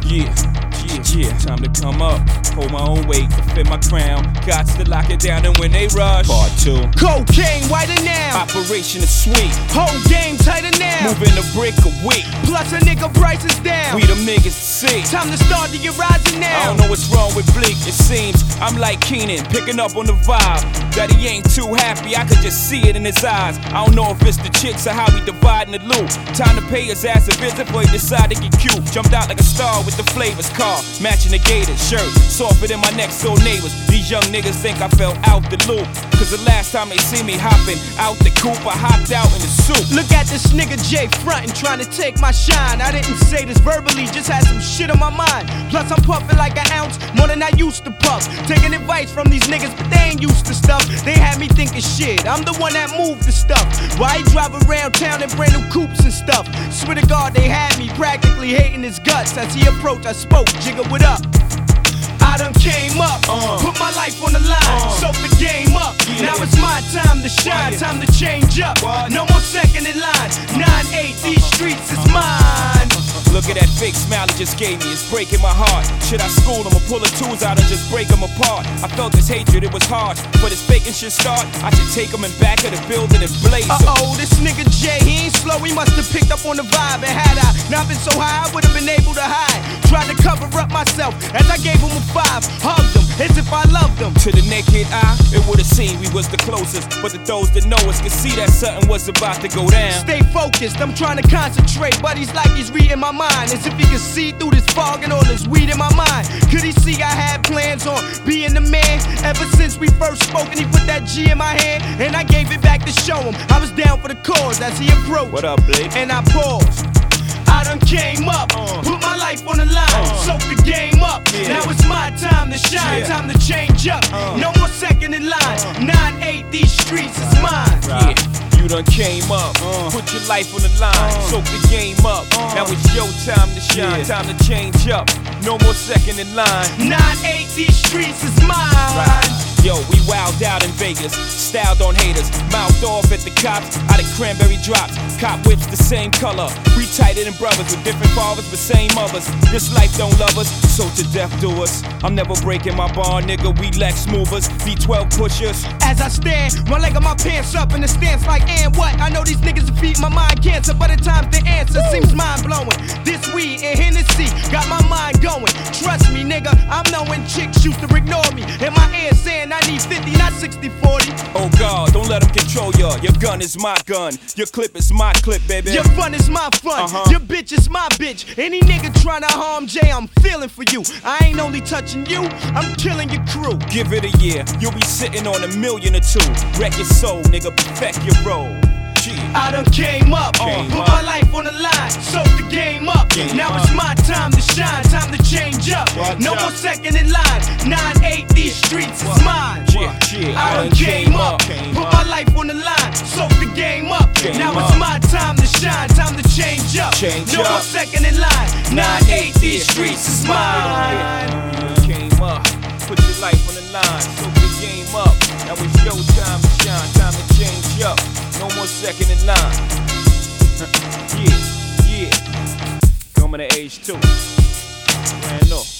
Time to come up, hold my own weight, fit my crown. Got to lock it down, and when they rush, part 2. Cocaine whiter now, Operation is sweet, whole game tighter now. moving a brick a week. Plus a nigga price is down. We the niggas to see. Time to start to get rising now. I don't know what's wrong with Bleak. It seems I'm like Keenan, picking up on the vibe that he ain't too happy. I could just see it in his eyes. I don't know if it's the chicks or how we dividing the loot. Time to pay his ass a visit before he decide to get cute. Jumped out like a star with the flavors car, matching the gator shirt, softer than my next door neighbors. These young niggas think I fell out the loop, cause the last time they see me hopping out the coop, I hopped out in the soup. Look at this nigga Jay frontin', trying to take my shine. I didn't say this verbally, just had some shit on my mind. Plus I'm puffin' like an ounce more than I used to puff. Taking advice from these niggas, but they ain't used to stuff. They had me thinking shit, I'm the one that moved the stuff. Why he drive around town in brand new coupes and stuff? Swear to God they had me practically hating his guts. As he approached I spoke, Jigga what up? I done came up, put my life on the line, soak the game up. Now it's my time to shine, time to change up. No more second in line, 9-8, these streets is mine. Look at that fake smile he just gave me, it's breaking my heart. Should I school him or pull the tools out and just break him apart? I felt this hatred, it was hard, but this faking shit start. I should take him in back of the building and blaze him. This nigga Jay, he ain't slow, he must have picked up on the vibe. And had I not been so high, I would have been able to hide. Tried to cover up myself as I gave him a 5, hugged him as if I loved him. To the naked eye, it would have seemed we was the closest, but the those that know us could see that something was about to go down. Stay focused, I'm trying to concentrate, but he's like he's reading my mind, as if he could see through this fog and all this weed in my mind. Could he see I had plans on being the man? Ever since we first spoke and he put that G in my hand, and I gave it back to show him I was down for the cause as he approached. What up, Blake? And I paused. I done came up, put my life on the line, soak the game up. Now it's my time to shine, time to change up. No more second in line, 9-8, these streets is mine. You done came up, put your life on the line, soak the game up. Now it's your time to shine, time to change up. No more second in line, 9-8, these streets is mine. Yo, we wowed out in Vegas, styled on haters, mouthed off at the cops, out of cranberry drops. Cop whips the same color, we tighter than brothers with different fathers but same mothers. This life don't love us, so to death do us. I'm never breaking my bar, nigga, we Lex movers, V12 pushers. As I stand, one leg of my pants up in the stance like, and what? I know these niggas are feeding my mind cancer, but at times the answer seems mind-blowing. This weed and Hennessy got my mind going. Trust me, nigga, I'm knowing chicks used to ignore me. In my ear saying I need 50, not 60-40. Oh God, don't let them control ya. Your gun is my gun, your clip is my clip, baby. Your fun is my fun, your bitch is my bitch. Any nigga tryna harm Jay, I'm feeling for you. I ain't only touching you, I'm killing your crew. Give it a year, you'll be sitting on $1 million or 2. Wreck your soul, nigga, perfect your role. I done came up, put my life on the line, soak the game up. Now it's my time to shine, time to change up. No more second in line, 9-8, these streets is mine. I done came up, put my life on the line, soak the game up. Now it's my time to shine, time to change up. No more second in line, 9-8, these streets is mine. Came up, put your life on the line, soak the game up. Now it's your time to shine, time to change up. No more second in line. Yeah. Coming to age 2. Brand new.